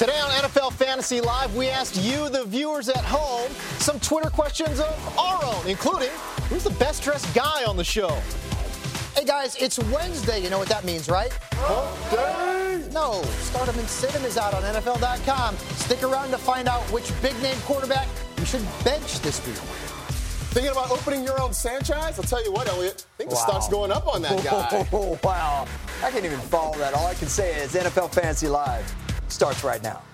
Today on NFL Fantasy Live, we asked you, the viewers at home, some Twitter questions of our own, including who's the best dressed guy on the show? Hey guys, it's Wednesday. You know what that means, right? Day. No, Start 'em and Sit 'em is out on NFL.com. Stick around to find out which big-name quarterback you should bench this week. Thinking about opening your own franchise? I'll tell you what, Elliot. I think the stock's going up on that guy. Wow. I can't even follow that. All I can say is NFL Fantasy Live starts right now.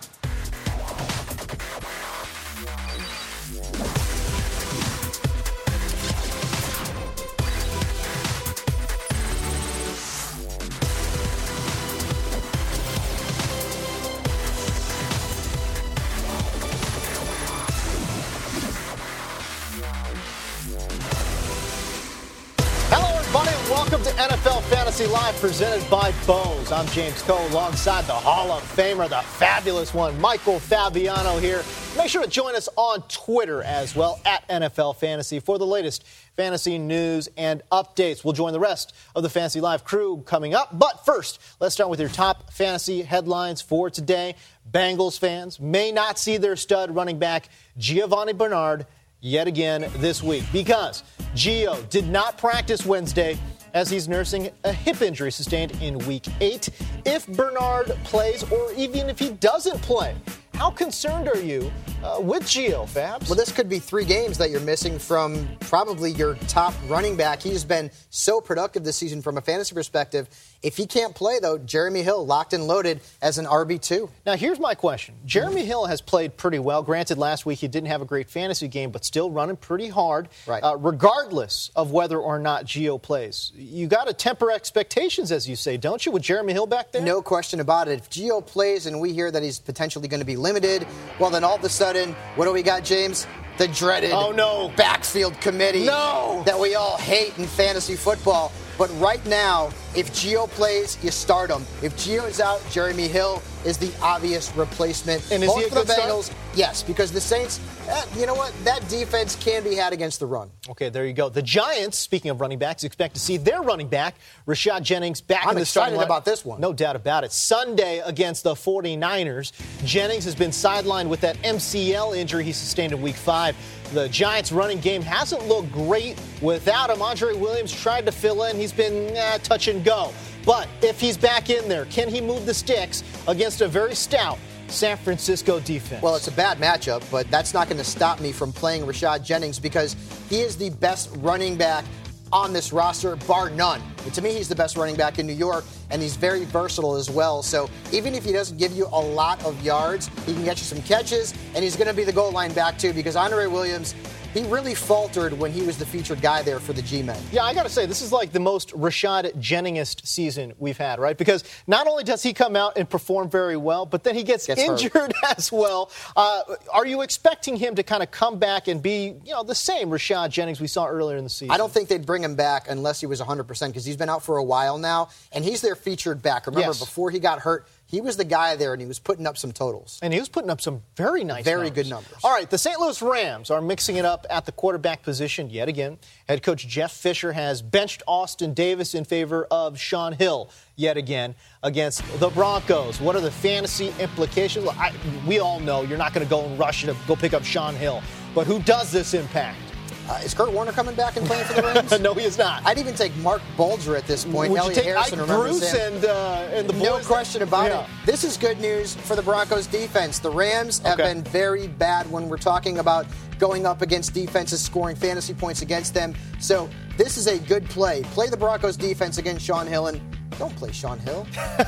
Welcome to NFL Fantasy Live, presented by Bose. I'm James Coe, alongside the Hall of Famer, the fabulous one, Michael Fabiano here. Make sure to join us on Twitter as well, at NFL Fantasy, for the latest fantasy news and updates. We'll join the rest of the Fantasy Live crew coming up. But first, let's start with your top fantasy headlines for today. Bengals fans may not see their stud running back, Giovanni Bernard, yet again this week, because Gio did not practice Wednesday as he's nursing a hip injury sustained in Week 8. If Bernard plays, or even if he doesn't play, how concerned are you with Gio, Fabs? Well, this could be 3 games that you're missing from probably your top running back. He's been so productive this season from a fantasy perspective. If he can't play, though, Jeremy Hill locked and loaded as an RB2. Now, here's my question. Jeremy Hill has played pretty well. Granted, last week he didn't have a great fantasy game, but still running pretty hard, right. Regardless of whether or not Gio plays. You got to temper expectations, as you say, don't you, with Jeremy Hill back there? No question about it. If Gio plays and we hear that he's potentially going to be limited, well, then all of a sudden, what do we got, James? The dreaded backfield committee that we all hate in fantasy football. But right now, if Gio plays, you start him. If Gio is out, Jeremy Hill is the obvious replacement. And is he a good Bengals? start? Yes, because the Saints, you know what? That defense can be had against the run. Okay, there you go. The Giants, speaking of running backs, expect to see their running back, Rashad Jennings, back in the starting I'm excited about this one. No doubt about it. Sunday against the 49ers. Jennings has been sidelined with that MCL injury he sustained in Week 5. The Giants' running game hasn't looked great without him. Andre Williams tried to fill in. He's been touch and go. But if he's back in there, can he move the sticks against a very stout San Francisco defense? Well, it's a bad matchup, but that's not going to stop me from playing Rashad Jennings because he is the best running back on this roster, bar none. And to me, he's the best running back in New York, and he's very versatile as well. So even if he doesn't give you a lot of yards, he can get you some catches, and he's going to be the goal line back too, because Andre Williams, he really faltered when he was the featured guy there for the G-Men. Yeah, I got to say, this is like the most Rashad Jenningist season we've had, right? Because not only does he come out and perform very well, but then he gets injured as well. Are you expecting him to kind of come back and be, the same Rashad Jennings we saw earlier in the season? I don't think they'd bring him back unless he was 100%, because he's been out for a while now, and he's their featured back. Remember, before he got hurt, he was the guy there, and he was putting up some totals. And he was putting up some very nice Very good numbers. All right, the St. Louis Rams are mixing it up at the quarterback position yet again. Head coach Jeff Fisher has benched Austin Davis in favor of Shaun Hill yet again against the Broncos. What are the fantasy implications? We all know you're not going to go and rush to go pick up Shaun Hill. But who does this impact? Is Kurt Warner coming back and playing for the Rams? No, he is not. I'd even take Mark Bulger at this point. Would Elliot you take Harrison, Ike remembers Bruce him. and the boys? No question about it. This is good news for the Broncos defense. The Rams have been very bad when we're talking about going up against defenses, scoring fantasy points against them. So this is a good play. Play the Broncos defense against Shaun Hill, and don't play Shaun Hill.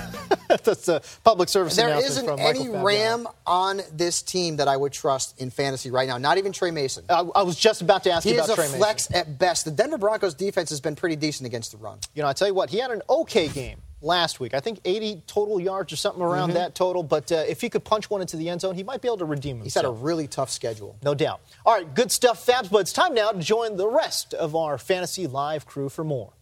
That's a public service announcement from Michael There isn't any Fabiano. Ram on this team that I would trust in fantasy right now. Not even Trey Mason. I was just about to ask you about Trey Mason. He is a flex at best. The Denver Broncos defense has been pretty decent against the run. I tell you what, he had an okay game last week. I think 80 total yards or something around that total. But if he could punch one into the end zone, he might be able to redeem himself. He's had a really tough schedule. No doubt. All right, good stuff, Fabs. But it's time now to join the rest of our Fantasy Live crew for more.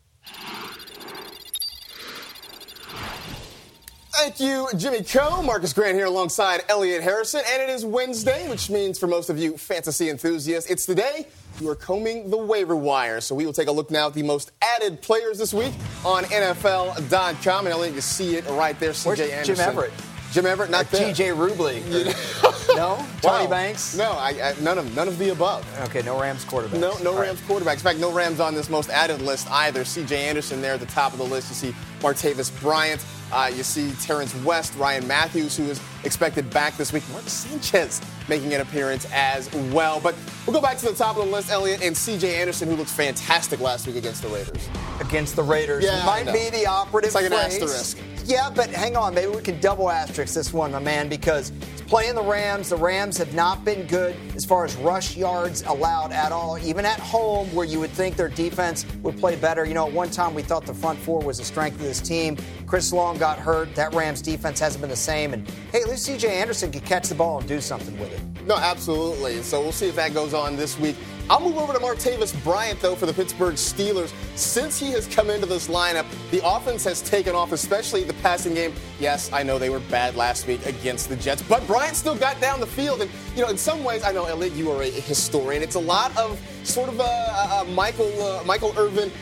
Thank you, Jimmy Coe. Marcus Grant here alongside Elliot Harrison. And it is Wednesday, which means for most of you fantasy enthusiasts, it's the day you are combing the waiver wire. So we will take a look now at the most added players this week on NFL.com. And Elliot, you see it right there, C.J. Anderson. Jim Everett? Jim Everett, not there. T.J. Rubley. No? Tony Banks? No, none of the above. Okay, no Rams quarterbacks. No Rams quarterbacks. In fact, no Rams on this most added list either. C.J. Anderson there at the top of the list. You see Martavis Bryant. You see Terrence West, Ryan Matthews, who is expected back this week. Mark Sanchez making an appearance as well. But we'll go back to the top of the list, Elliott, and C.J. Anderson, who looked fantastic last week against the Raiders. Against the Raiders. Yeah, might be the operative phrase. It's like phrase. an asterisk. Yeah, but hang on. Maybe we can double asterisk this one, my man, because he's playing the Rams. The Rams have not been good as far as rush yards allowed at all, even at home where you would think their defense would play better. You know, at one time we thought the front four was the strength of this team. Chris Long got hurt. That Rams defense hasn't been the same. And, hey, at least C.J. Anderson could catch the ball and do something with it. No, absolutely. So we'll see if that goes on this week. I'll move over to Martavis Bryant, though, for the Pittsburgh Steelers. Since he has come into this lineup, the offense has taken off, especially the passing game. Yes, I know they were bad last week against the Jets, but Bryant still got down the field. And, you know, in some ways, I know, Elliott, you are a historian. It's a lot of sort of a Michael Irvin,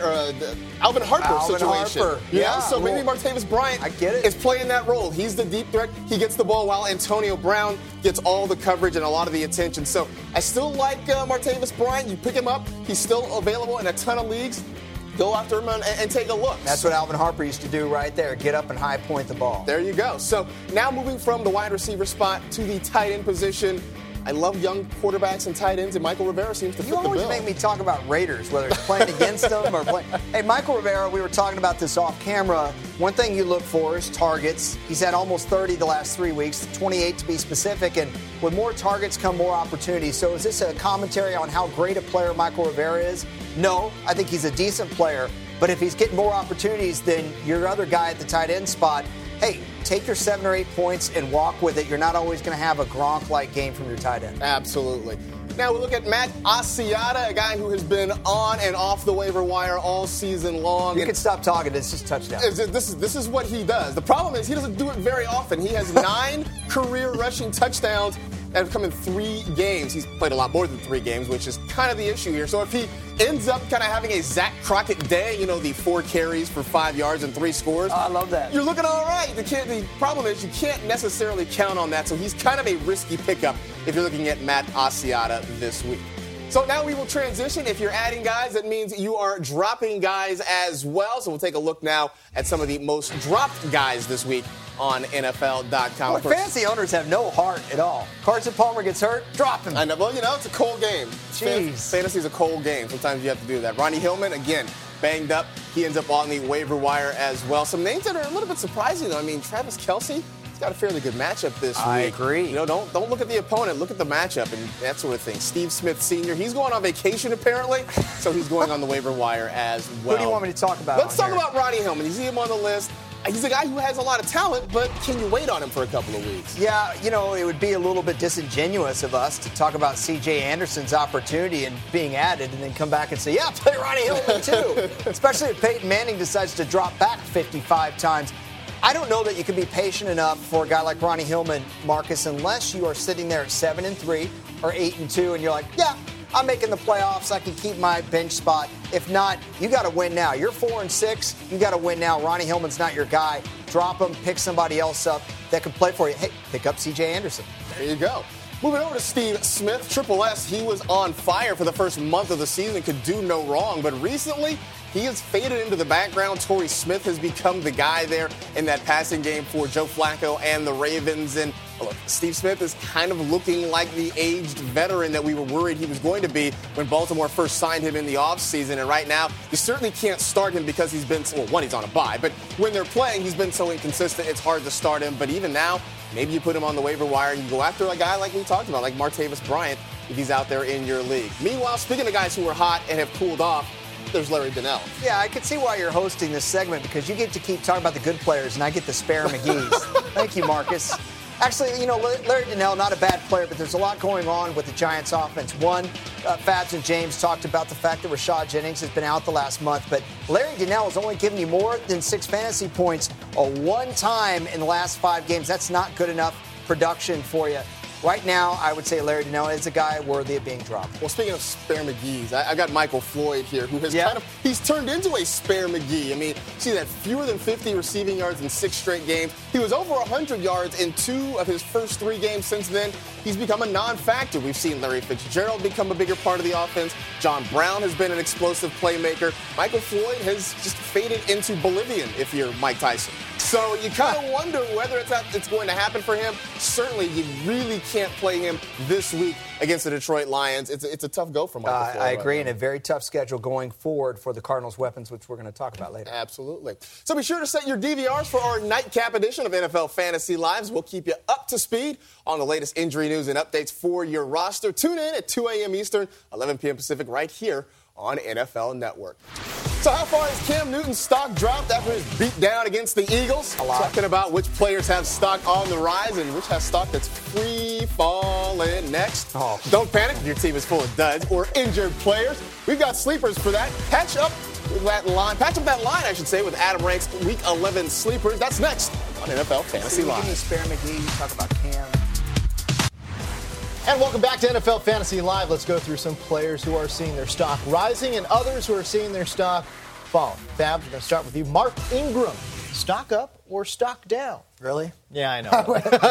Alvin Harper situation. Harper. Yeah, so maybe Martavis Bryant is playing that role. He's the deep threat. He gets the ball while Antonio Brown gets all the coverage and a lot of the attention. So I still like Martavis Bryant. You pick him up. He's still available in a ton of leagues. Go after him and take a look. That's what Alvin Harper used to do right there. Get up and high point the ball. There you go. So now moving from the wide receiver spot to the tight end position. I love young quarterbacks and tight ends, and Michael Rivera seems to fit the bill. You always make me talk about Raiders, whether it's playing against them or playing. Hey, Michael Rivera, we were talking about this off camera. One thing you look for is targets. He's had almost 30 the last 3 weeks, 28 to be specific, and with more targets come more opportunities. So is this a commentary on how great a player Michael Rivera is? No, I think he's a decent player, but if he's getting more opportunities than your other guy at the tight end spot, hey, take your 7 or 8 points and walk with it. You're not always going to have a Gronk-like game from your tight end. Absolutely. Now we look at Matt Asiata, a guy who has been on and off the waiver wire all season long. You can stop talking. It's just touchdown. This is what he does. The problem is he doesn't do it very often. He has 9 career rushing touchdowns that have come in 3 games. He's played a lot more than 3 games, which is kind of the issue here. So if he ends up kind of having a Zach Crockett day, you know, the 4 carries for 5 yards and 3 scores. Oh, I love that. You're looking all right. The problem is you can't necessarily count on that. So he's kind of a risky pickup if you're looking at Matt Asiata this week. So now we will transition. If you're adding guys, that means you are dropping guys as well. So we'll take a look now at some of the most dropped guys this week on NFL.com. Well, fantasy owners have no heart at all. Carson Palmer gets hurt, drop him. I know. Well, you know, it's a cold game. Jeez. Fantasy's a cold game. Sometimes you have to do that. Ronnie Hillman, again, banged up. He ends up on the waiver wire as well. Some names that are a little bit surprising, though. I mean, Travis Kelce, he's got a fairly good matchup this week. I agree. You know, don't look at the opponent. Look at the matchup and that sort of thing. Steve Smith Sr., he's going on vacation, apparently, so he's going on the waiver wire as well. Who do you want me to talk about? Let's talk about Ronnie Hillman. You see him on the list. He's a guy who has a lot of talent, but can you wait on him for a couple of weeks? Yeah, you know, it would be a little bit disingenuous of us to talk about C.J. Anderson's opportunity and being added and then come back and say, yeah, play Ronnie Hillman too. Especially if Peyton Manning decides to drop back 55 times. I don't know that you can be patient enough for a guy like Ronnie Hillman, Marcus, unless you are sitting there at 7-3 or 8-2 and you're like, yeah, I'm making the playoffs. I can keep my bench spot. If not, you got to win now. You're 4-6. You got to win now. Ronnie Hillman's not your guy. Drop him. Pick somebody else up that can play for you. Hey, pick up C.J. Anderson. There you go. Moving over to Steve Smith, Triple S. He was on fire for the first month of the season, could do no wrong. But recently, he has faded into the background. Torrey Smith has become the guy there in that passing game for Joe Flacco and the Ravens. And look, Steve Smith is kind of looking like the aged veteran that we were worried he was going to be when Baltimore first signed him in the offseason. And right now, you certainly can't start him because he's been, well, one, he's on a bye. But when they're playing, he's been so inconsistent, it's hard to start him. But even now, maybe you put him on the waiver wire and you go after a guy like we talked about, like Martavis Bryant, if he's out there in your league. Meanwhile, speaking of guys who are hot and have cooled off, there's Larry Donnell. Yeah, I can see why you're hosting this segment because you get to keep talking about the good players and I get the spare McGee's. Thank you, Marcus. Actually, you know, Larry Donnell, not a bad player, but there's a lot going on with the Giants offense. One, Fabs and James talked about the fact that Rashad Jennings has been out the last month, but Larry Donnell has only given you more than 6 fantasy points one time in the last 5 games. That's not good enough production for you. right now, I would say Larry Donnell is a guy worthy of being dropped. Well, speaking of spare McGee's, I got Michael Floyd here, who has he's turned into a spare McGee. I mean, see that fewer than 50 receiving yards in 6 straight games. He was over 100 yards in 2 of his first 3 games since then. He's become a non-factor. We've seen Larry Fitzgerald become a bigger part of the offense. John Brown has been an explosive playmaker. Michael Floyd has just faded into Bolivian, if you're Mike Tyson. So you kind of wonder whether it's going to happen for him. Certainly, you really can't play him this week against the Detroit Lions. It's a tough go for Michael Floyd. I agree, and a very tough schedule going forward for the Cardinals' weapons, which we're going to talk about later. Absolutely. So be sure to set your DVRs for our nightcap edition of NFL Fantasy Lives. We'll keep you up to speed on the latest injury news and updates for your roster. Tune in at 2 a.m. Eastern, 11 p.m. Pacific, right here on NFL Network. So how far has Cam Newton's stock dropped after his beat down against the Eagles? A lot. Talking about which players have stock on the rise and which has stock that's free falling next. Oh. Don't panic if your team is full of duds or injured players. We've got sleepers for that. Patch up that line, I should say, with Adam Rank's Week 11 sleepers. That's next on NFL Fantasy Live. Give me spare McGee. You talk about Cam. And welcome back to NFL Fantasy Live. Let's go through some players who are seeing their stock rising and others who are seeing their stock falling. Fab, we're going to start with you. Mark Ingram, stock up or stock down? Really? Yeah, I know. What do you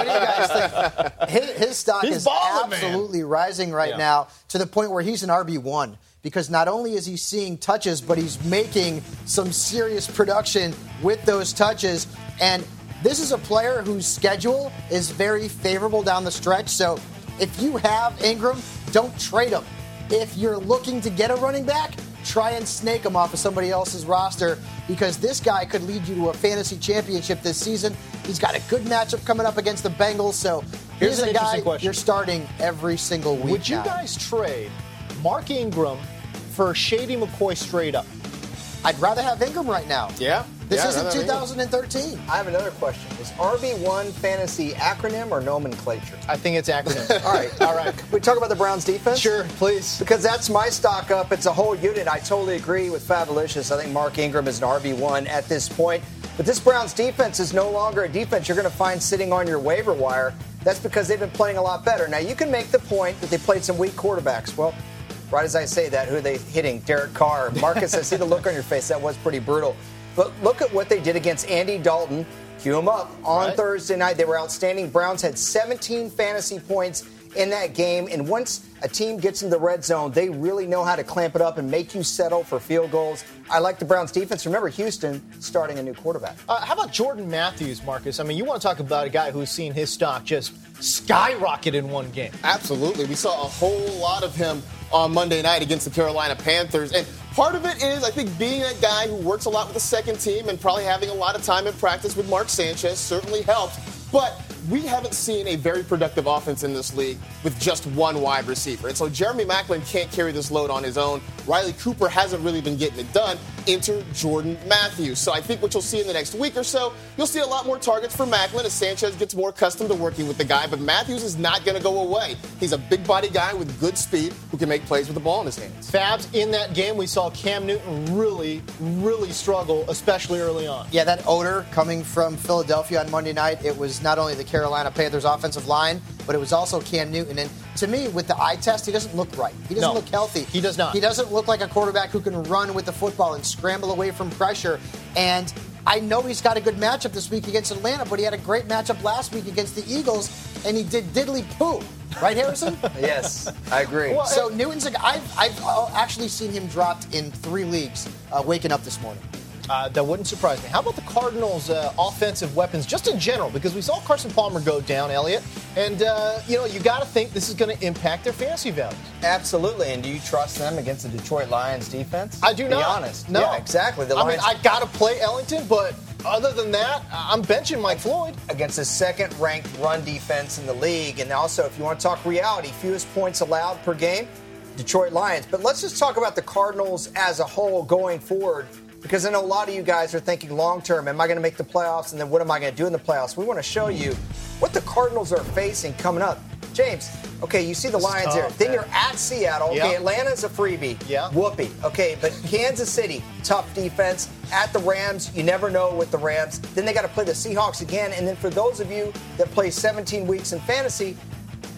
guys think? His stock He's is balling, absolutely rising right now to the point where he's an RB1 because not only is he seeing touches, but he's making some serious production with those touches. And this is a player whose schedule is very favorable down the stretch. So if you have Ingram, don't trade him. If you're looking to get a running back, try and snake him off of somebody else's roster because this guy could lead you to a fantasy championship this season. He's got a good matchup coming up against the Bengals. So here's a guy you're starting every single week. Would you guys trade Mark Ingram for Shady McCoy straight up? I'd rather have Ingram right now. Yeah. This isn't 2013. I have another question. Is RB1 fantasy acronym or nomenclature? I think it's acronym. All right. Can we talk about the Browns defense? Sure, please. Because that's my stock up. It's a whole unit. I totally agree with Fabolicious. I think Mark Ingram is an RB1 at this point. But this Browns defense is no longer a defense you're going to find sitting on your waiver wire. That's because they've been playing a lot better. Now, you can make the point that they played some weak quarterbacks. Well, right as I say that, who are they hitting? Derek Carr. Marcus, I see the look on your face. That was pretty brutal. But look at what they did against Andy Dalton. Cue him up on Thursday night. They were outstanding. Browns had 17 fantasy points in that game. And once a team gets in the red zone, they really know how to clamp it up and make you settle for field goals. I like the Browns defense. Remember, Houston starting a new quarterback. How about Jordan Matthews, Marcus? I mean, you want to talk about a guy who's seen his stock just skyrocket in one game. Absolutely. We saw a whole lot of him on Monday night against the Carolina Panthers. And part of it is, I think, being a guy who works a lot with the second team and probably having a lot of time in practice with Mark Sanchez certainly helped. But we haven't seen a very productive offense in this league with just one wide receiver. And so Jeremy Maclin can't carry this load on his own. Riley Cooper hasn't really been getting it done. Enter Jordan Matthews. So I think what you'll see in the next week or so, you'll see a lot more targets for Maclin as Sanchez gets more accustomed to working with the guy. But Matthews is not going to go away. He's a big body guy with good speed who can make plays with the ball in his hands. Fabs, in that game, we saw Cam Newton really struggle, especially early on. Yeah, that odor coming from Philadelphia on Monday night, it was not only the Carolina Panthers offensive line, but it was also Cam Newton. And to me, with the eye test, he doesn't look right. He doesn't look healthy. He does not. He doesn't look like a quarterback who can run with the football and scramble away from pressure. And I know he's got a good matchup this week against Atlanta, but he had a great matchup last week against the Eagles, and he did diddly poo. Right, Harrison? Yes, I agree. Well, so Newton's a guy, I've actually seen him dropped in 3 leagues waking up this morning. That wouldn't surprise me. How about the Cardinals' offensive weapons, just in general? Because we saw Carson Palmer go down, Elliott, and you got to think this is going to impact their fantasy values. Absolutely. And do you trust them against the Detroit Lions defense? I do not. Be honest. No, yeah, exactly. I got to play Ellington, but other than that, I'm benching Mike Floyd against the second-ranked run defense in the league, and also, if you want to talk reality, fewest points allowed per game, Detroit Lions. But let's just talk about the Cardinals as a whole going forward. Because I know a lot of you guys are thinking long-term, am I going to make the playoffs, and then what am I going to do in the playoffs? We want to show you what the Cardinals are facing coming up. James, okay, you see the Lions here. Then you're at Seattle. Okay, Atlanta's a freebie. Yeah. Whoopee. Okay, but Kansas City, tough defense. At the Rams, you never know with the Rams. Then they got to play the Seahawks again. And then for those of you that play 17 weeks in fantasy,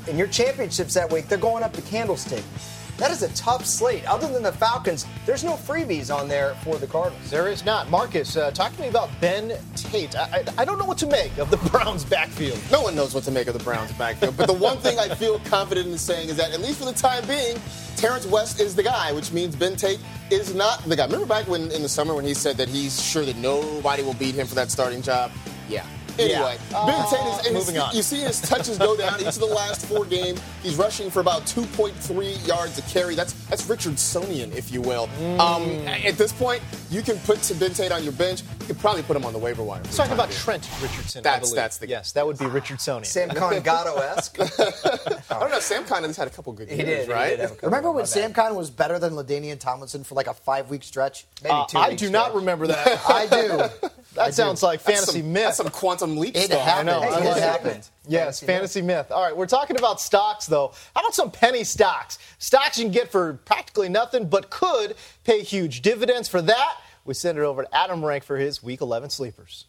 in your championships that week, they're going up to Candlestick. That is a tough slate. Other than the Falcons, there's no freebies on there for the Cardinals. There is not. Marcus, talk to me about Ben Tate. I don't know what to make of the Browns' backfield. No one knows what to make of the Browns' backfield. But the one thing I feel confident in saying is that, at least for the time being, Terrence West is the guy, which means Ben Tate is not the guy. Remember back in the summer when he said that he's sure that nobody will beat him for that starting job? Yeah. Anyway, Ben Tate is moving on. You see his touches go down each of the last 4 games. He's rushing for about 2.3 yards a carry. That's Richardsonian, if you will. At this point, you can put Ben Tate on your bench. You could probably put him on the waiver wire. Let's talk about Trent Richardson. That's yes, that would be Richardsonian. Sam Conn-Gatto-esque. I don't know. Sam Conn has had a couple good years, He right? did Remember when Sam Conn was better than LaDainian Tomlinson for like a 5-week stretch? Maybe 2 weeks. I do not remember that. I do. That sounds like fantasy myth. That's some quantum leap It stuff. happened. know. It happened. Yes, fantasy myth. All right, we're talking about stocks, though. How about some penny stocks? Stocks you can get for practically nothing, but could pay huge dividends. For that, we send it over to Adam Rank for his Week 11 sleepers.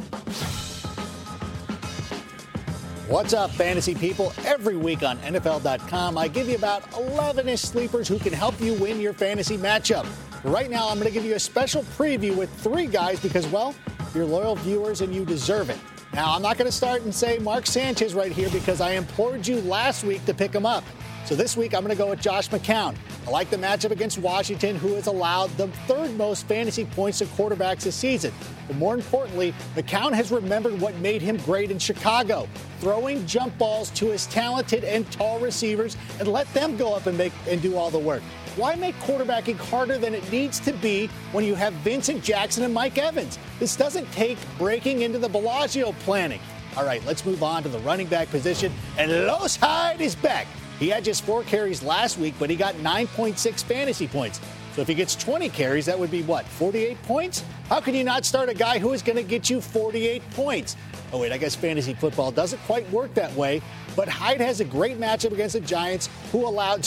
What's up, fantasy people? Every week on NFL.com, I give you about 11-ish sleepers who can help you win your fantasy matchup. Right now, I'm going to give you a special preview with 3 guys because, well, you're loyal viewers and you deserve it. Now, I'm not going to start and say Mark Sanchez right here because I implored you last week to pick him up. So this week, I'm going to go with Josh McCown. I like the matchup against Washington, who has allowed the 3rd most fantasy points to quarterbacks this season. But more importantly, McCown has remembered what made him great in Chicago, throwing jump balls to his talented and tall receivers and let them go up and do all the work. Why make quarterbacking harder than it needs to be when you have Vincent Jackson and Mike Evans? This doesn't take breaking into the Bellagio planning. All right, let's move on to the running back position. And Los Hyde is back. He had just 4 carries last week, but he got 9.6 fantasy points. So if he gets 20 carries, that would be what, 48 points? How can you not start a guy who is going to get you 48 points? Oh, wait, I guess fantasy football doesn't quite work that way. But Hyde has a great matchup against the Giants, who allowed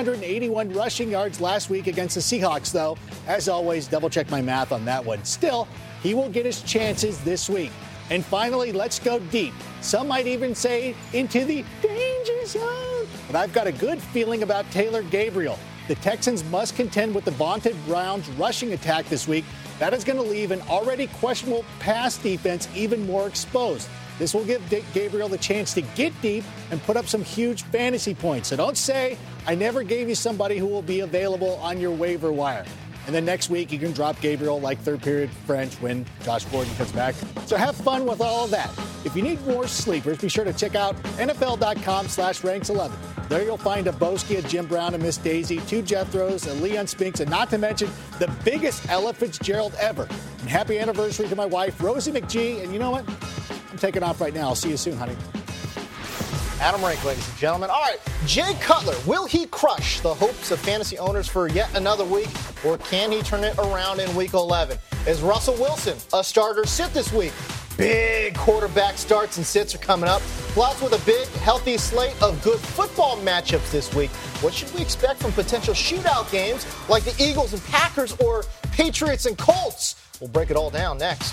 681 rushing yards last week against the Seahawks, though. As always, double-check my math on that one. Still, he will get his chances this week. And finally, let's go deep. Some might even say into the danger zone. But I've got a good feeling about Taylor Gabriel. The Texans must contend with the vaunted Browns rushing attack this week. That is going to leave an already questionable pass defense even more exposed. This will give Gabriel the chance to get deep and put up some huge fantasy points. So don't say I never gave you somebody who will be available on your waiver wire. And then next week, you can drop Gabriel like 3rd period French when Josh Gordon comes back. So have fun with all of that. If you need more sleepers, be sure to check out NFL.com/ranks11. There you'll find a Boski, a Jim Brown, and Miss Daisy, 2 Jethros, a Leon Spinks, and not to mention the biggest Ella Fitzgerald ever. And happy anniversary to my wife, Rosie McGee. And you know what? I'm taking off right now. I'll see you soon, honey. Adam Rank, ladies and gentlemen. All right, Jay Cutler, will he crush the hopes of fantasy owners for yet another week, or can he turn it around in Week 11? Is Russell Wilson a starter sit this week? Big quarterback starts and sits are coming up. Plus, with a big, healthy slate of good football matchups this week, what should we expect from potential shootout games like the Eagles and Packers or Patriots and Colts? We'll break it all down next.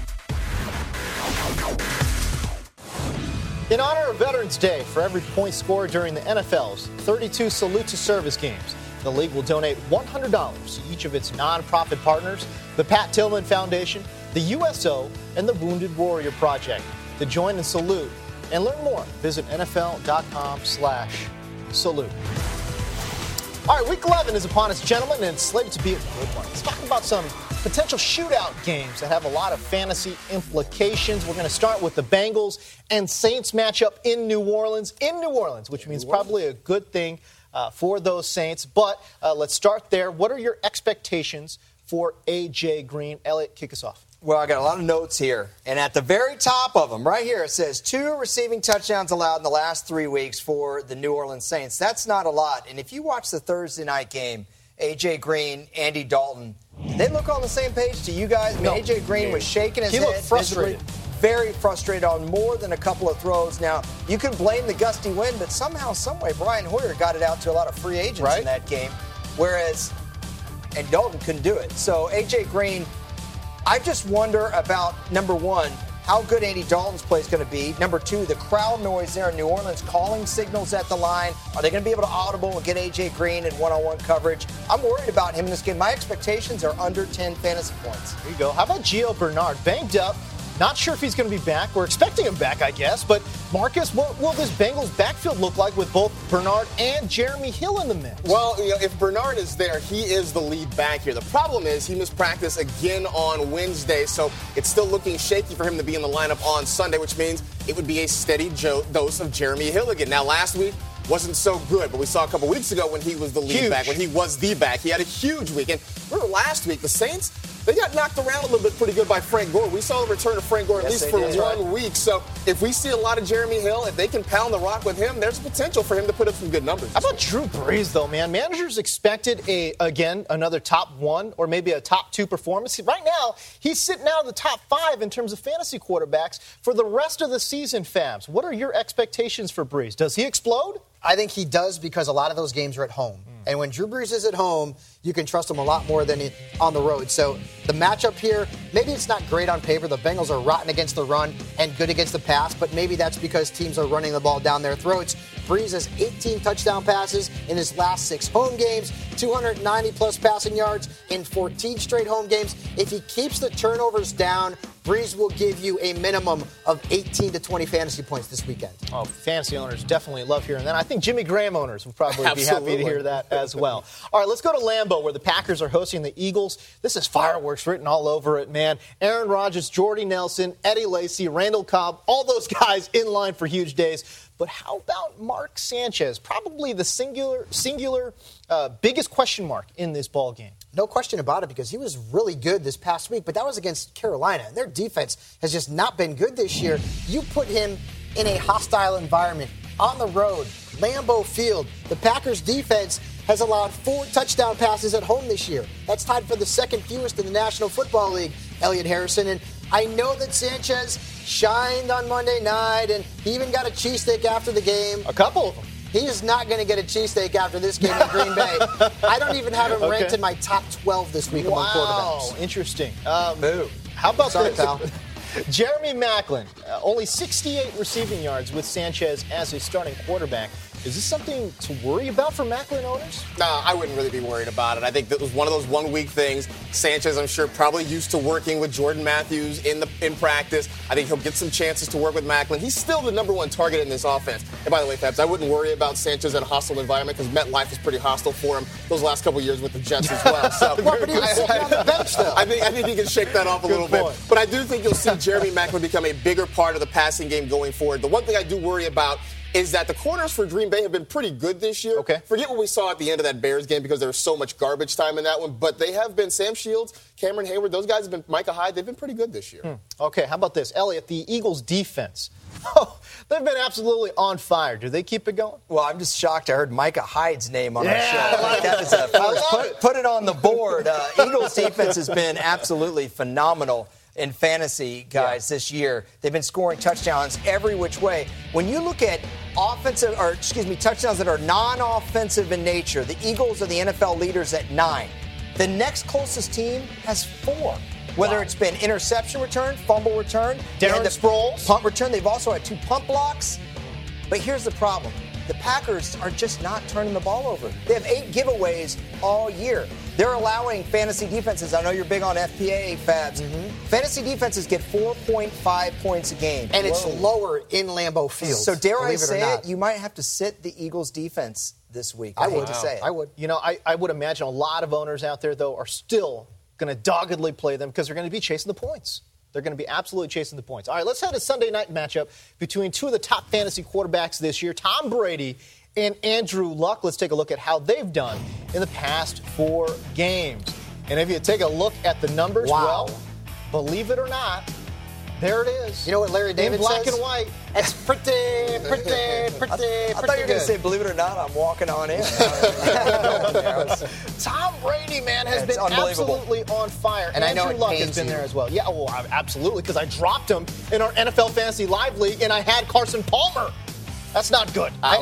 In honor of Veterans Day, for every point scored during the NFL's 32 Salute to Service games, the league will donate $100 to each of its nonprofit partners, the Pat Tillman Foundation, the USO, and the Wounded Warrior Project. To join and salute and learn more, visit NFL.com/salute. All right, Week 11 is upon us, gentlemen, and it's slated to be a good one. Let's talk about some potential shootout games that have a lot of fantasy implications. We're going to start with the Bengals and Saints matchup in New Orleans, which means probably a good thing for those Saints. But let's start there. What are your expectations for A.J. Green? Elliot, kick us off. Well, I got a lot of notes here. And at the very top of them, right here, it says 2 receiving touchdowns allowed in the last 3 weeks for the New Orleans Saints. That's not a lot. And if you watch the Thursday night game, A.J. Green, Andy Dalton, they look on the same page to you guys. I mean, A.J. Green was shaking his head. He looked frustrated. Very frustrated on more than a couple of throws. Now, you can blame the gusty wind, but somehow, someway, Brian Hoyer got it out to a lot of free agents in that game, whereas and Dalton couldn't do it. So, A.J. Green, I just wonder about, number one, how good Andy Dalton's play is going to be. Number 2, the crowd noise there in New Orleans, calling signals at the line. Are they going to be able to audible and get A.J. Green in one-on-one coverage? I'm worried about him in this game. My expectations are under 10 fantasy points. There you go. How about Gio Bernard? Banged up. Not sure if he's going to be back. We're expecting him back, I guess. But, Marcus, what will this Bengals backfield look like with both Bernard and Jeremy Hill in the mix? Well, if Bernard is there, he is the lead back here. The problem is he missed practice again on Wednesday, so it's still looking shaky for him to be in the lineup on Sunday, which means it would be a steady dose of Jeremy Hill again. Now, last week wasn't so good, but we saw a couple weeks ago when he was the lead back, when he was the back. He had a huge weekend. Remember last week, the Saints, they got knocked around a little bit pretty good by Frank Gore. We saw the return of Frank Gore at least for 1 week. So if we see a lot of Jeremy Hill, if they can pound the rock with him, there's potential for him to put up some good numbers. How about Drew Brees, though, man? Managers expected, another top 1 or maybe a top 2 performance. Right now, he's sitting out of the top 5 in terms of fantasy quarterbacks for the rest of the season, Fabs. What are your expectations for Brees? Does he explode? I think he does because a lot of those games are at home. And when Drew Brees is at home, you can trust him a lot more than on the road. So the matchup here, maybe it's not great on paper. The Bengals are rotten against the run and good against the pass, but maybe that's because teams are running the ball down their throats. Brees has 18 touchdown passes in his last 6 home games, 290-plus passing yards in 14 straight home games. If he keeps the turnovers down, Brees will give you a minimum of 18 to 20 fantasy points this weekend. Oh, fantasy owners definitely love hearing that. I think Jimmy Graham owners would probably be happy to hear that as well. All right, let's go to Lambeau, where the Packers are hosting the Eagles. This is fireworks written all over it, man. Aaron Rodgers, Jordy Nelson, Eddie Lacy, Randall Cobb, all those guys in line for huge days. But how about Mark Sanchez? Probably the singular biggest question mark in this ball game. No question about it, because he was really good this past week, but that was against Carolina, and their defense has just not been good this year. You put him in a hostile environment, on the road, Lambeau Field. The Packers' defense has allowed 4 touchdown passes at home this year. That's tied for the second fewest in the National Football League, Elliot Harrison. And I know that Sanchez shined on Monday night, and he even got a cheesesteak after the game. A couple of them. He is not going to get a cheesesteak after this game in Green Bay. I don't even have him ranked in my top 12 this week among quarterbacks. Wow, interesting. How about Sorry, this? pal. Jeremy Maclin, only 68 receiving yards with Sanchez as his starting quarterback. Is this something to worry about for Maclin owners? No, I wouldn't really be worried about it. I think that was one of those 1 week things. Sanchez, I'm sure, probably used to working with Jordan Matthews in practice. I think he'll get some chances to work with Maclin. He's still the number 1 target in this offense. And by the way, Fabs, I wouldn't worry about Sanchez in a hostile environment because MetLife was pretty hostile for him those last couple years with the Jets as well. So, but he was sitting on the bench, though. I think he can shake that off a little bit. But I do think you'll see Jeremy Maclin become a bigger part of the passing game going forward. The one thing I do worry about is that the corners for Green Bay have been pretty good this year. Okay. Forget what we saw at the end of that Bears game because there was so much garbage time in that one. But they have been Sam Shields, Cameron Hayward, those guys have been, Micah Hyde, they've been pretty good this year. Okay, how about this? Elliot, the Eagles' defense. Oh, they've been absolutely on fire. Do they keep it going? Well, I'm just shocked I heard Micah Hyde's name on our show. I like That is a first. love it. Put it on the board. Eagles defense has been absolutely phenomenal in fantasy, guys, this year. They've been scoring touchdowns every which way. When you look at touchdowns that are non-offensive in nature, the Eagles are the NFL leaders at 9. The next closest team has 4. Whether it's been interception return, fumble return, Darren the Sproles, punt return. They've also had 2 punt blocks. But here's the problem. The Packers are just not turning the ball over. They have 8 giveaways all year. They're allowing fantasy defenses. I know you're big on FPA, Fabs. Fantasy defenses get 4.5 points a game. And it's lower in Lambeau Field. So dare I say not. it, you might have to sit the Eagles defense this week. I hate would to say it. I would. You know, I would imagine a lot of owners out there, though, are still going to doggedly play them because they're going to be chasing the points. They're going to be absolutely chasing the points. All right, let's have a Sunday night matchup between 2 of the top fantasy quarterbacks this year, Tom Brady and Andrew Luck. Let's take a look at how they've done in the past 4 games. And if you take a look at the numbers, well, believe it or not, there it is. You know what Larry David in black says? and white. It's pretty I thought you were going to say, believe it or not, I'm walking on in. Tom Brady, man, has been unbelievable. absolutely on fire. And I know Andrew it Luck has pains been you. there as well. Yeah, well, absolutely, because I dropped him in our NFL Fantasy Live League, and I had Carson Palmer. That's not good. Ouch.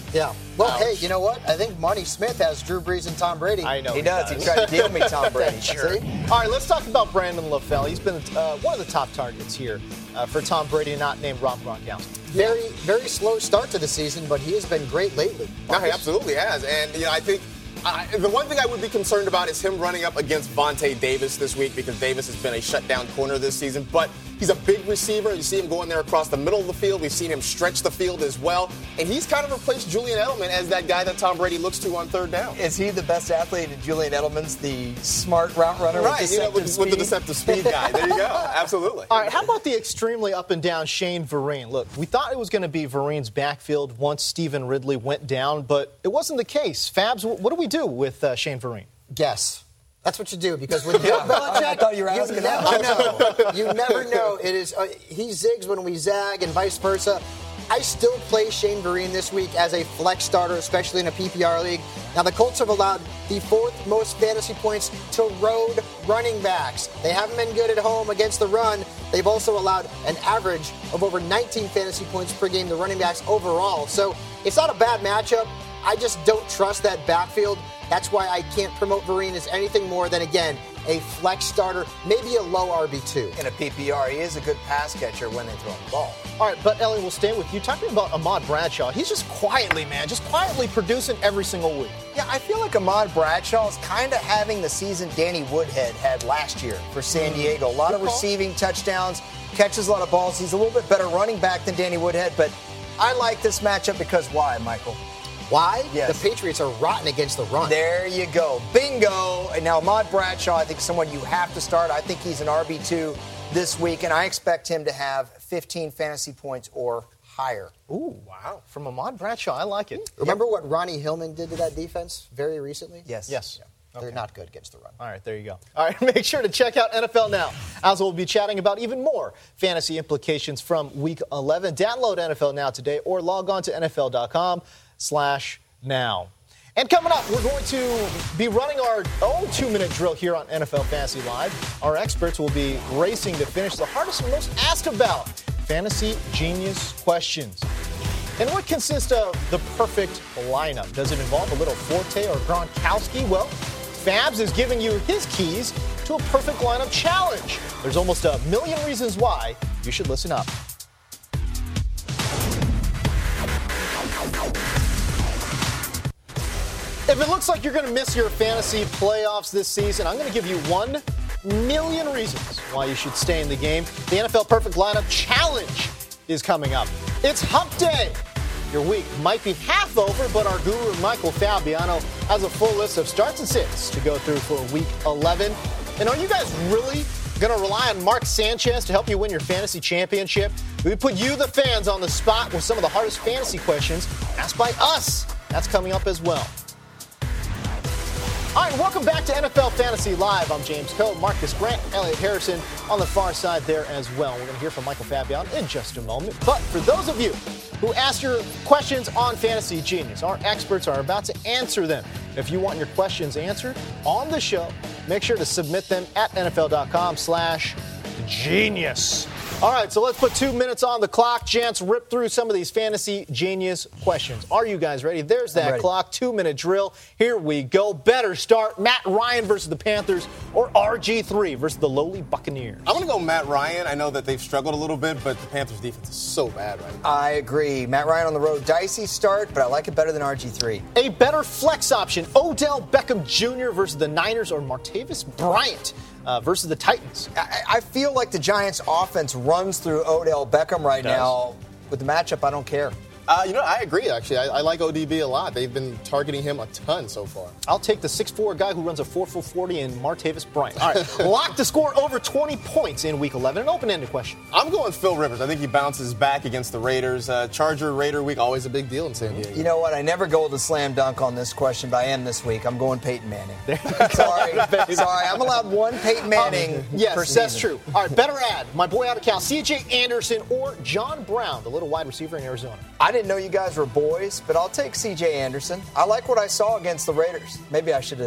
Yeah. Well, Ouch. hey, you know what? I think Money Smith has Drew Brees and Tom Brady. I know He does. He tried to deal me Tom Brady. See? All right, let's talk about Brandon LaFell. He's been one of the top targets here for Tom Brady, not named Rob Gronkowski. Very, very slow start to the season, but he has been great lately. No, he absolutely has. And, I think the one thing I would be concerned about is him running up against Vontae Davis this week, because Davis has been a shutdown corner this season. But he's a big receiver. You see him going there across the middle of the field. We've seen him stretch the field as well. And he's kind of replaced Julian Edelman as that guy that Tom Brady looks to on third down. Is he the best athlete and Julian Edelman's the smart route runner Right, with with the deceptive speed guy. There you go. Absolutely. All right, how about the extremely up and down Shane Vereen? Look, we thought it was going to be Vereen's backfield once Stephen Ridley went down, but it wasn't the case. Fabs, what do we do with Shane Vereen? Guess. That's what you do, because with Bill Belichick, I thought you were asking that. never know. You never know. It is he zigs when we zag, and vice versa. I still play Shane Vereen this week as a flex starter, especially in a PPR league. Now, the Colts have allowed the fourth most fantasy points to road running backs. They haven't been good at home against the run. They've also allowed an average of over 19 fantasy points per game to running backs overall. So it's not a bad matchup. I just don't trust that backfield. That's why I can't promote Vereen as anything more than, again, a flex starter, maybe a low RB2. In a PPR, he is a good pass catcher when they throw him the ball. All right, but Ellie, we'll stay with you. Talking about Ahmad Bradshaw, he's just quietly producing every single week. Yeah, I feel like Ahmad Bradshaw is kind of having the season Danny Woodhead had last year for San Diego. A lot of receiving touchdowns, catches a lot of balls. He's a little bit better running back than Danny Woodhead, but I like this matchup because why, Michael? Why? Yes. The Patriots are rotten against the run. There you go. Bingo. And now Ahmad Bradshaw, I think, is someone you have to start. I think he's an RB2 this week, and I expect him to have 15 fantasy points or higher. Ooh, wow. From Ahmad Bradshaw, I like it. Remember what Ronnie Hillman did to that defense very recently? Yes. Yes. They're not good against the run. All right, there you go. All right, make sure to check out NFL Now, as we'll be chatting about even more fantasy implications from Week 11. Download NFL Now today or log on to NFL.com/now. And coming up, we're going to be running our own 2-minute drill here on NFL Fantasy Live. Our experts will be racing to finish the hardest and most asked about fantasy genius questions. And what consists of the perfect lineup? Does it involve a little Forte or Gronkowski? Well, Fabs is giving you his keys to a perfect lineup challenge. There's almost a million reasons why you should listen up. If it looks like you're going to miss your fantasy playoffs this season, I'm going to give you 1 million reasons why you should stay in the game. The NFL Perfect Lineup Challenge is coming up. It's Hump Day. Your week might be half over, but our guru, Michael Fabiano, has a full list of starts and sits to go through for Week 11. And are you guys really going to rely on Mark Sanchez to help you win your fantasy championship? We put you, the fans, on the spot with some of the hardest fantasy questions asked by us. That's coming up as well. All right, welcome back to NFL Fantasy Live. I'm James Coe, Marcus Grant, Elliot Harrison on the far side there as well. We're going to hear from Michael Fabiano in just a moment. But for those of you who asked your questions on Fantasy Genius, our experts are about to answer them. If you want your questions answered on the show, make sure to submit them at NFL.com/genius. All right, so let's put 2 minutes on the clock. Gents, rip through some of these Fantasy Genius questions. Are you guys ready? There's that clock. 2-minute drill. Here we go. Better start. Matt Ryan versus the Panthers or RG3 versus the lowly Buccaneers? I'm going to go Matt Ryan. I know that they've struggled a little bit, but the Panthers' defense is so bad right now. I agree. Matt Ryan on the road. Dicey start, but I like it better than RG3. A better flex option. Odell Beckham Jr. versus the Niners or Martavis Bryant versus the Titans? I feel like the Giants' offense runs through Odell Beckham right now. With the matchup, I don't care. I agree, actually. I like ODB a lot. They've been targeting him a ton so far. I'll take the 6'4" guy who runs a 4.40 in Martavis Bryant. All right, lock to score over 20 points in Week 11. An open-ended question. I'm going Phil Rivers. I think he bounces back against the Raiders. Charger-Raider week, always a big deal in San Diego. You know what? I never go with a slam dunk on this question, but I am this week. I'm going Peyton Manning. Sorry. I'm allowed one Peyton Manning yes, per season. That's true. All right, better add. My boy out of Cal, C.J. Anderson or John Brown, the little wide receiver in Arizona. I didn't know you guys were boys, but I'll take C.J. Anderson. I like what I saw against the Raiders. Maybe I should have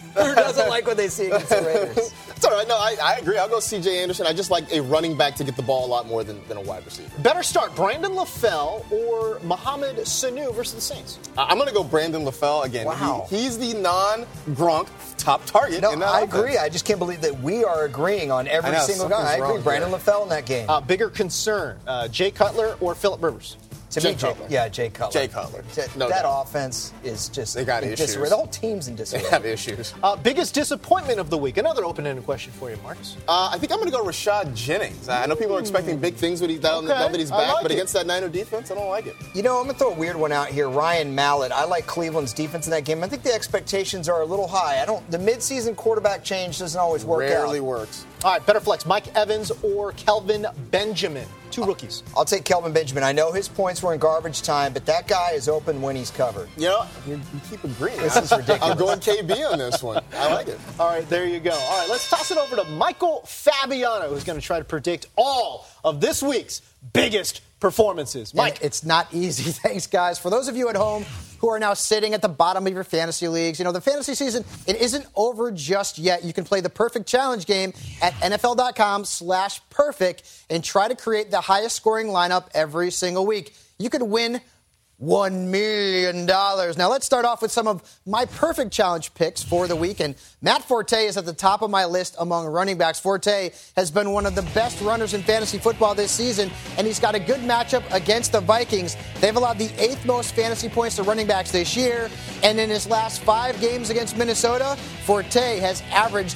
Who doesn't like what they see against the Raiders? It's all right. No, I agree. I'll go C.J. Anderson. I just like a running back to get the ball a lot more than a wide receiver. Better start Brandon LaFell or Mohamed Sanu versus the Saints? I'm going to go Brandon LaFell again. Wow. He's the non-Gronk top target No, in that I offense. agree. I just can't believe that we are agreeing on every I know, single guy. I something's agree. wrong Brandon here. LaFell in that game. Bigger concern, Jay Cutler or Phillip Rivers? To Jay me, Cutler. Jay Cutler. Jay Cutler. No that doubt. offense is just They got in issues. disarray. The whole team's in disarray. They have issues. Biggest disappointment of the week? Another open-ended question for you, Marcus. I think I'm going to go Rashad Jennings. I know people are expecting big things now that he's I back, like but it. against that Niner defense, I don't like it. You know, I'm going to throw a weird one out here. Ryan Mallett. I like Cleveland's defense in that game. I think the expectations are a little high. The midseason quarterback change doesn't always work Rarely out. works. All right, better flex, Mike Evans or Kelvin Benjamin? Two rookies. I'll take Kelvin Benjamin. I know his points were in garbage time, but that guy is open when he's covered. You know, you keep agreeing. This is ridiculous. I'm going KB on this one. I like it. All right, there you go. All right, let's toss it over to Michael Fabiano, who's going to try to predict all of this week's biggest performances. Mike. And it's not easy. Thanks, guys. For those of you at home who are now sitting at the bottom of your fantasy leagues, the fantasy season, it isn't over just yet. You can play the perfect challenge game at NFL.com/perfect and try to create the highest scoring lineup every single week. You could win $1 million. Now, let's start off with some of my perfect challenge picks for the week. And Matt Forte is at the top of my list among running backs. Forte has been one of the best runners in fantasy football this season, and he's got a good matchup against the Vikings. They've allowed the 8th most fantasy points to running backs this year. And in his last 5 games against Minnesota, Forte has averaged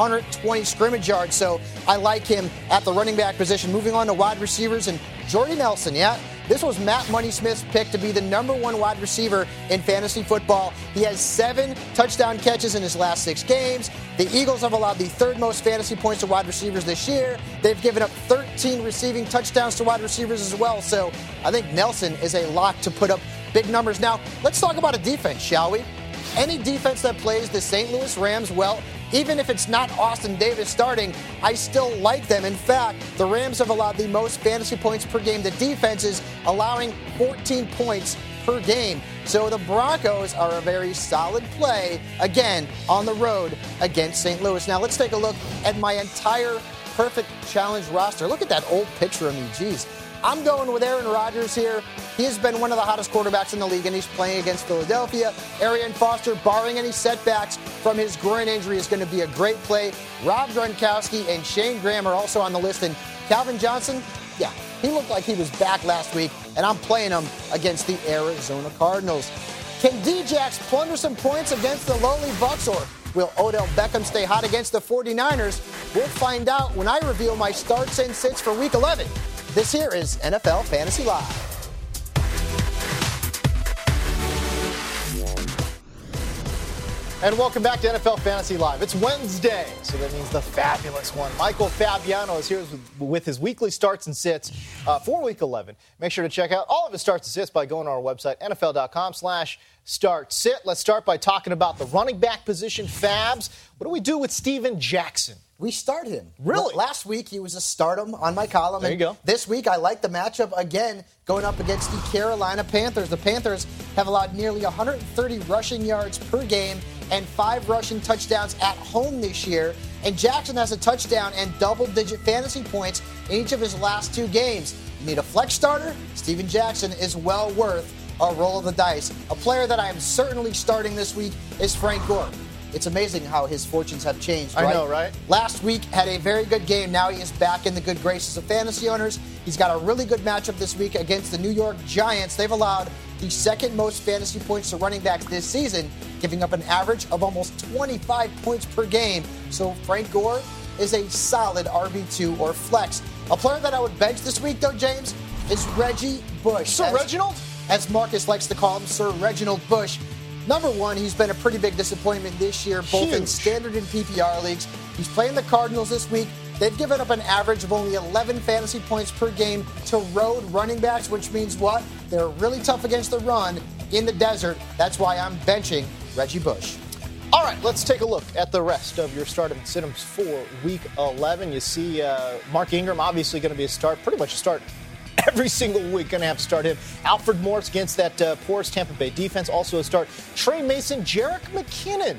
120 scrimmage yards. So I like him at the running back position. Moving on to wide receivers, and Jordy Nelson, this was Matt Money Smith's pick to be the number 1 wide receiver in fantasy football. He has 7 touchdown catches in his last 6 games. The Eagles have allowed the 3rd most fantasy points to wide receivers this year. They've given up 13 receiving touchdowns to wide receivers as well. So I think Nelson is a lock to put up big numbers. Now, let's talk about a defense, shall we? Any defense that plays the St. Louis Rams well, even if it's not Austin Davis starting, I still like them. In fact, the Rams have allowed the most fantasy points per game. The defense is allowing 14 points per game. So the Broncos are a very solid play, again, on the road against St. Louis. Now let's take a look at my entire perfect challenge roster. Look at that old picture of me. Jeez. I'm going with Aaron Rodgers here. He has been one of the hottest quarterbacks in the league, and he's playing against Philadelphia. Arian Foster, barring any setbacks from his groin injury, is going to be a great play. Rob Gronkowski and Shane Graham are also on the list. And Calvin Johnson, he looked like he was back last week, and I'm playing him against the Arizona Cardinals. Can D-Jax plunder some points against the lowly Bucks, or will Odell Beckham stay hot against the 49ers? We'll find out when I reveal my starts and sits for Week 11. This here is NFL Fantasy Live. And welcome back to NFL Fantasy Live. It's Wednesday, so that means the fabulous one. Michael Fabiano is here with his weekly starts and sits for Week 11. Make sure to check out all of his starts and sits by going to our website, NFL.com/start-sit. Let's start by talking about the running back position, Fabs. What do we do with Steven Jackson? We start him. Really? Last week, he was a stardom on my column. There you go. This week, I like the matchup again going up against the Carolina Panthers. The Panthers have allowed nearly 130 rushing yards per game and 5 rushing touchdowns at home this year. And Jackson has a touchdown and double-digit fantasy points in each of his last 2 games. You need a flex starter? Steven Jackson is well worth a roll of the dice. A player that I am certainly starting this week is Frank Gore. It's amazing how his fortunes have changed, right? I know, right? Last week had a very good game. Now he is back in the good graces of fantasy owners. He's got a really good matchup this week against the New York Giants. They've allowed the 2nd most fantasy points to running backs this season, giving up an average of almost 25 points per game. So Frank Gore is a solid RB2 or flex. A player that I would bench this week, though, James, is Reggie Bush. Sir Reginald? As Marcus likes to call him, Sir Reginald Bush. Number 1, he's been a pretty big disappointment this year, both in standard and PPR leagues. He's playing the Cardinals this week. They've given up an average of only 11 fantasy points per game to road running backs, which means what? They're really tough against the run in the desert. That's why I'm benching Reggie Bush. All right, let's take a look at the rest of your start and sit-ems for Week 11. You see Mark Ingram obviously going to be a start, pretty much a start every single week. Going to have to start him. Alfred Morris against that porous Tampa Bay defense, also a start. Trey Mason, Jerick McKinnon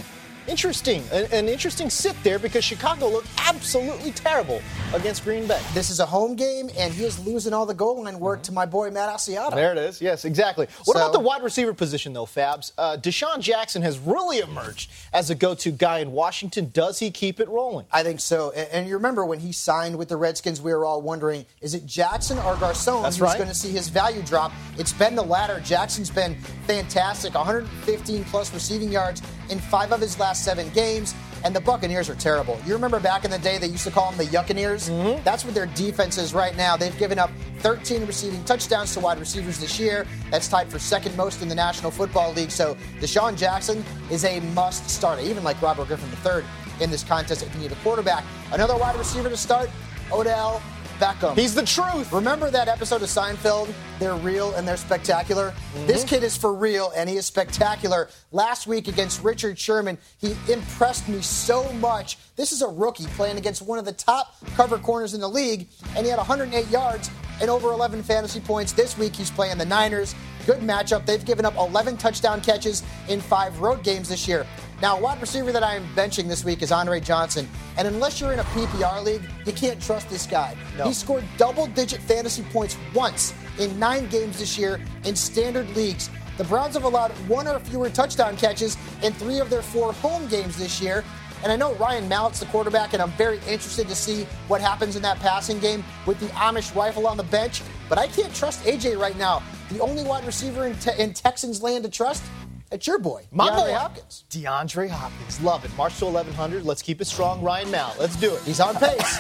interesting. An interesting sit there because Chicago looked absolutely terrible against Green Bay. This is a home game, and he is losing all the goal line work to my boy Matt Asiata. There it is. Yes, exactly. What about the wide receiver position, though, Fabs? Deshaun Jackson has really emerged as a go-to guy in Washington. Does he keep it rolling? I think so. And you remember when he signed with the Redskins, we were all wondering, is it Jackson or Garcon who's going to see his value drop? It's been the latter. Jackson's been fantastic, 115-plus receiving yards in 5 of his last 7 games. And the Buccaneers are terrible. You remember back in the day they used to call them the Yuccaneers? Mm-hmm. That's what their defense is right now. They've given up 13 receiving touchdowns to wide receivers this year. That's tied for second most in the National Football League. So Deshaun Jackson is a must start. I even like Robert Griffin III in this contest if you need a quarterback. Another wide receiver to start, Odell Beckham. He's the truth. Remember that episode of Seinfeld? They're real and they're spectacular. Mm-hmm. This kid is for real and he is spectacular. Last week against Richard Sherman, he impressed me so much. This is a rookie playing against one of the top cover corners in the league, and he had 108 yards and over 11 fantasy points. This week he's playing the Niners. Good matchup. They've given up 11 touchdown catches in 5 road games this year. Now, a wide receiver that I am benching this week is Andre Johnson. And unless you're in a PPR league, you can't trust this guy. No. He scored double-digit fantasy points once in 9 games this year in standard leagues. The Browns have allowed 1 or fewer touchdown catches in 3 of their 4 home games this year. And I know Ryan Mallett's the quarterback, and I'm very interested to see what happens in that passing game with the Amish rifle on the bench. But I can't trust A.J. right now. The only wide receiver in Texans land to trust, it's your boy, DeAndre Hopkins. DeAndre Hopkins. Love it. March to 1100. Let's keep it strong. Ryan Mallett. Let's do it. He's on pace.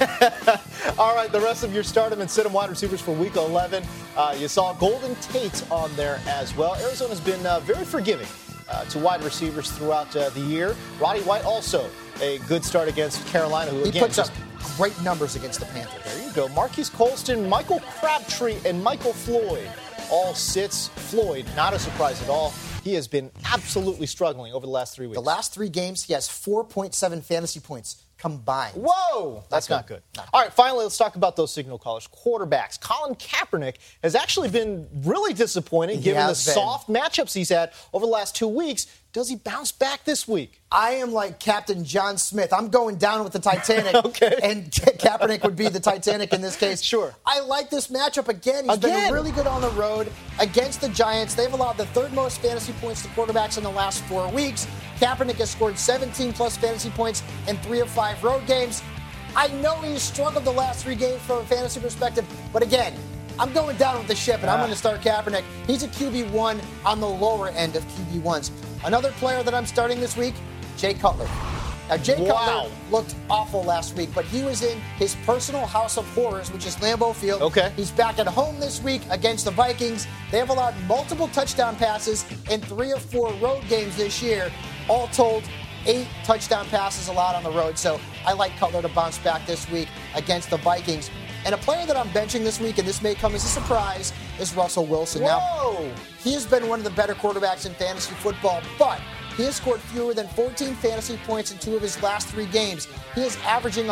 All right, the rest of your start 'em and sit 'em wide receivers for Week 11. You saw Golden Tate on there as well. Arizona's been very forgiving to wide receivers throughout the year. Roddy White also a good start against Carolina, who he puts up great numbers against the Panthers. There you go. Marquise Colston, Michael Crabtree, and Michael Floyd all sits. Floyd, not a surprise at all. He has been absolutely struggling over the last 3 weeks. The last 3 games, he has 4.7 fantasy points combined. Whoa! That's not good. All right, finally, let's talk about those signal callers. Quarterbacks. Colin Kaepernick has actually been really disappointing given the soft matchups he's had over the last 2 weeks. Does he bounce back this week? I am like Captain John Smith. I'm going down with the Titanic. Okay. And Kaepernick would be the Titanic in this case. Sure. I like this matchup again. He's been really good on the road against the Giants. They've allowed the 3rd most fantasy points to quarterbacks in the last 4 weeks. Kaepernick has scored 17-plus fantasy points in 3 of 5 road games. I know he's struggled the last 3 games from a fantasy perspective, but again, I'm going down with the ship, and I'm going to start Kaepernick. He's a QB1 on the lower end of QB1s. Another player that I'm starting this week, Jay Cutler. Now, Jay Cutler looked awful last week, but he was in his personal house of horrors, which is Lambeau Field. Okay. He's back at home this week against the Vikings. They have allowed multiple touchdown passes in 3 of 4 road games this year. All told, 8 touchdown passes allowed on the road. So I like Cutler to bounce back this week against the Vikings. And a player that I'm benching this week, and this may come as a surprise, is Russell Wilson. Whoa! Now, he has been one of the better quarterbacks in fantasy football, but he has scored fewer than 14 fantasy points in 2 of his last 3 games. He is averaging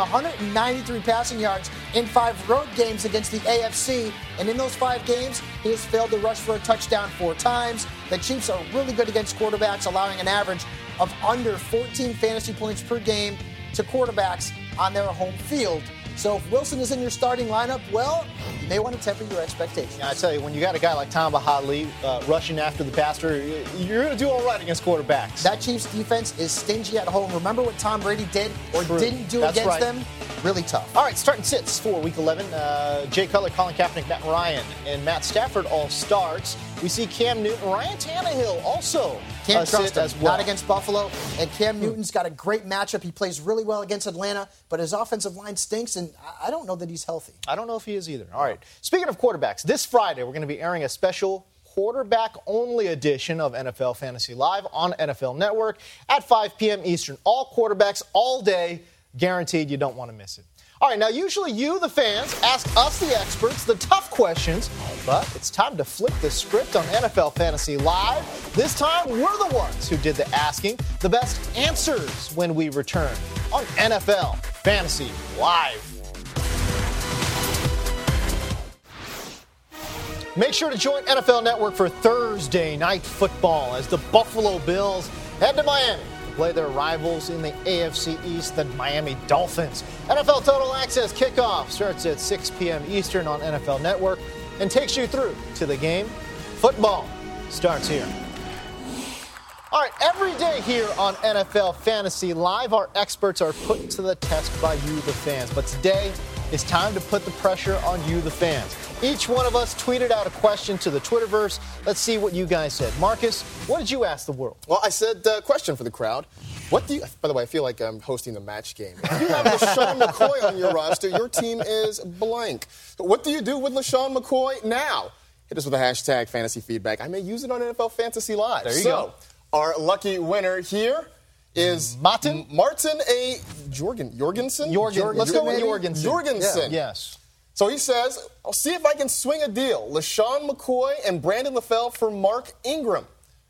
193 passing yards in 5 road games against the AFC. And in those 5 games, he has failed to rush for a touchdown 4 times. The Chiefs are really good against quarterbacks, allowing an average of under 14 fantasy points per game to quarterbacks on their home field. So if Wilson is in your starting lineup, well, you may want to temper your expectations. Yeah, I tell you, when you got a guy like Tom Bahali rushing after the passer, you're going to do all right against quarterbacks. That Chiefs defense is stingy at home. Remember what Tom Brady did or didn't do against them? Really tough. All right, starting sits for Week 11. Jay Cutler, Colin Kaepernick, Matt Ryan, and Matt Stafford all starts. We see Cam Newton, Ryan Tannehill also can't trust him. As well. Not against Buffalo. And Cam Newton's got a great matchup. He plays really well against Atlanta, but his offensive line stinks, and I don't know that he's healthy. I don't know if he is either. All right. Speaking of quarterbacks, this Friday we're going to be airing a special quarterback-only edition of NFL Fantasy Live on NFL Network at 5 p.m. Eastern. All quarterbacks, all day, guaranteed. You don't want to miss it. All right, now usually you, the fans, ask us, the experts, the tough questions, but it's time to flip the script on NFL Fantasy Live. This time, we're the ones who did the asking, the best answers when we return on NFL Fantasy Live. Make sure to join NFL Network for Thursday Night Football as the Buffalo Bills head to Miami play their rivals in the AFC East, the Miami Dolphins. NFL Total Access kickoff starts at 6 p.m. Eastern on NFL Network and takes you through to the game. Football starts here. All right, every day here on NFL Fantasy Live, our experts are put to the test by you, the fans. But today, it's time to put the pressure on you, the fans. Each one of us tweeted out a question to the Twitterverse. Let's see what you guys said. Marcus, what did you ask the world? Well, I said question for the crowd. What do you? By the way, I feel like I'm hosting the match game. If you have LaShawn McCoy on your roster, your team is blank. What do you do with LaShawn McCoy now? Hit us with a hashtag fantasy feedback. I may use it on NFL Fantasy Live. There you go. Our lucky winner here is Martin A. Jorgensen. Let's go with Jorgensen. Jorgensen. Yeah. Yes. So he says, I'll see if I can swing a deal. LaShawn McCoy and Brandon LaFell for Mark Ingram.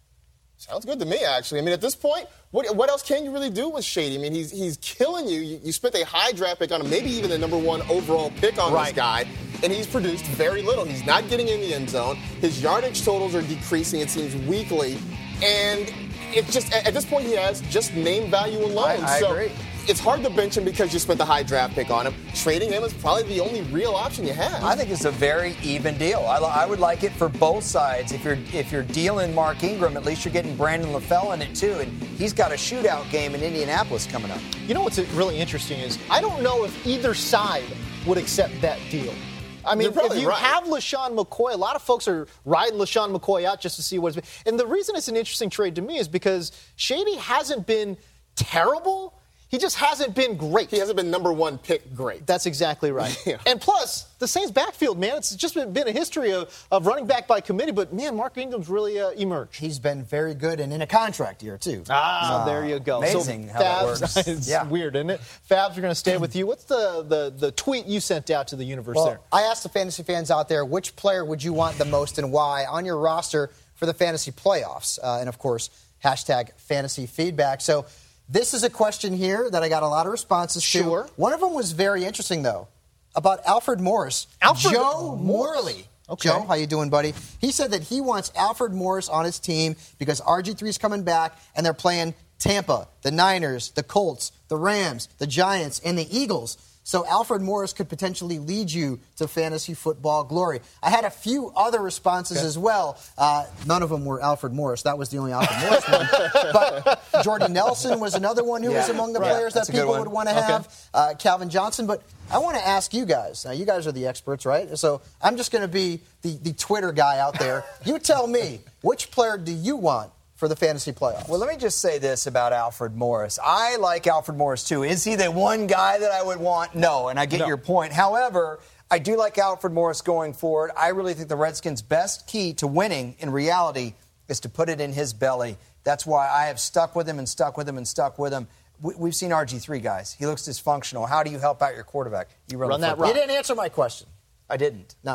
Sounds good to me, actually. I mean, at this point, what else can you really do with Shady? I mean, he's killing you. You spent a high draft pick on him, maybe even the number 1 overall pick on this guy, and he's produced very little. He's not getting in the end zone. His yardage totals are decreasing, it seems, weekly. And it's just, at this point, he has just name value alone. I agree. It's hard to bench him because you spent the high draft pick on him. Trading him is probably the only real option you have. I think it's a very even deal. I would like it for both sides. If you're dealing Mark Ingram, at least you're getting Brandon LaFell in it too, and he's got a shootout game in Indianapolis coming up. You know what's really interesting is I don't know if either side would accept that deal. I mean, if you have LaShawn McCoy, a lot of folks are riding LaShawn McCoy out just to see what it's been. And the reason it's an interesting trade to me is because Shady hasn't been terrible. He just hasn't been great. He hasn't been number 1 pick great. That's exactly right. Yeah. And plus, the Saints backfield, man, it's just been a history of running back by committee. But, man, Mark Ingram's really emerged. He's been very good and in a contract year, too. There you go. Amazing so how that works. It's weird, isn't it? Fabs, we're going to stay with you. What's the tweet you sent out to the universe there? I asked the fantasy fans out there, which player would you want the most and why on your roster for the fantasy playoffs? And, of course, hashtag fantasy feedback. So this is a question here that I got a lot of responses to. One of them was very interesting, though, about Alfred Morris. Joe Morley. Okay. Joe, how you doing, buddy? He said that he wants Alfred Morris on his team because RG3's coming back, and they're playing Tampa, the Niners, the Colts, the Rams, the Giants, and the Eagles. So Alfred Morris could potentially lead you to fantasy football glory. I had a few other responses as well. None of them were Alfred Morris. That was the only Alfred Morris one. But Jordy Nelson was another one who was among the players that people would want to have. Calvin Johnson. But I want to ask you guys. Now, you guys are the experts, right? So I'm just going to be the Twitter guy out there. You tell me, which player do you want for the fantasy playoffs? Well, let me just say this about Alfred Morris. I like Alfred Morris, too. Is he the one guy that I would want? No, and I get your point. However, I do like Alfred Morris going forward. I really think the Redskins' best key to winning, in reality, is to put it in his belly. That's why I have stuck with him and stuck with him and stuck with him. We've seen RG3, guys. He looks dysfunctional. How do you help out your quarterback? You run that route. You didn't answer my question. I didn't. No.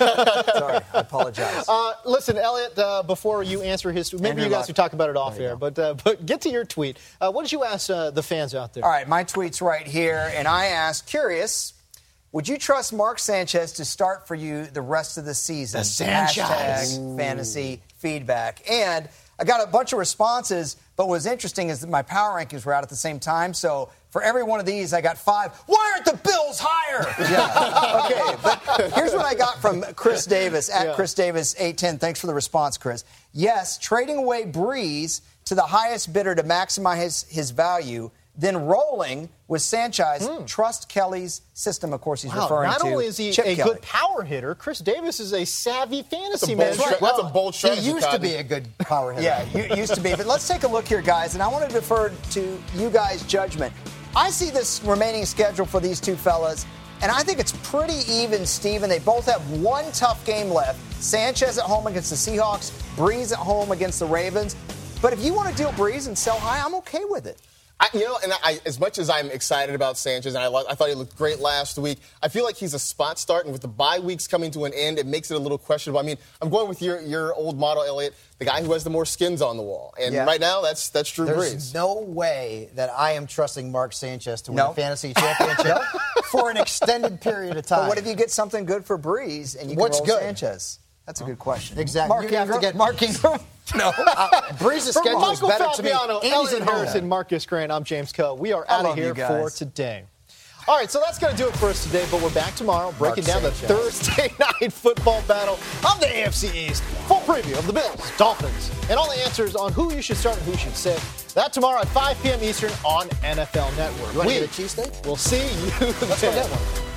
Sorry, I apologize. Listen, Elliot, before you answer his tweet, maybe you guys could talk about it off air, but get to your tweet. What did you ask the fans out there? All right, my tweet's right here, and I asked, curious, would you trust Mark Sanchez to start for you the rest of the season? The Sanchez. Hashtag fantasy feedback. And I got a bunch of responses, but what's interesting is that my power rankings were out at the same time, so for every one of these, I got 5. Why aren't the Bills higher? Okay, but here's what I got from Chris Davis, at Chris Davis 810. Thanks for the response, Chris. Yes, trading away Breeze to the highest bidder to maximize his value, then rolling with Sanchez. Trust Kelly's system, of course, he's referring to. Not only is he Chip a Kelly. good power hitter, Chris Davis is a savvy fantasy man. That's a bold strategy. He used to be a good power hitter. Yeah, you used to be. But let's take a look here, guys, and I want to defer to you guys' judgment. I see this remaining schedule for these two fellas, and I think it's pretty even, Steven. They both have one tough game left. Sanchez at home against the Seahawks, Breeze at home against the Ravens. But if you want to deal Breeze and sell high, I'm okay with it. As much as I'm excited about Sanchez, and I thought he looked great last week, I feel like he's a spot start, and with the bye weeks coming to an end, it makes it a little questionable. I mean, I'm going with your old model, Elliot, the guy who has the more skins on the wall. And right now, that's Drew Brees. There's no way that I am trusting Mark Sanchez to win a fantasy championship for an extended period of time. But what if you get something good for Breeze and you can roll Sanchez? That's a good question. Exactly. Mark You have to Ingram? get- Mark Ingram? No. Breeze's For schedule is Michael better to me. Fabiano, And he's Elliot at home. Harrison, Marcus Grant, I'm James Coe. We are I out of love here you guys. for today. All right, so that's going to do it for us today, but we're back tomorrow breaking down the Sanchez. Thursday night football battle of the AFC East. Full preview of the Bills, Dolphins, and all the answers on who you should start and who should sit. That tomorrow at 5 p.m. Eastern on NFL Network. You want to get a cheesesteak? We'll see you Let's then. go get one.